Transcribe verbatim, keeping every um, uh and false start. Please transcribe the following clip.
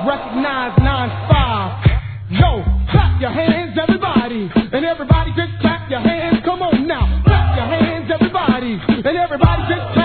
recognize nine five. Yo, clap your hands, everybody. And everybody just clap your hands. Come on now. Clap your hands, everybody. And everybody just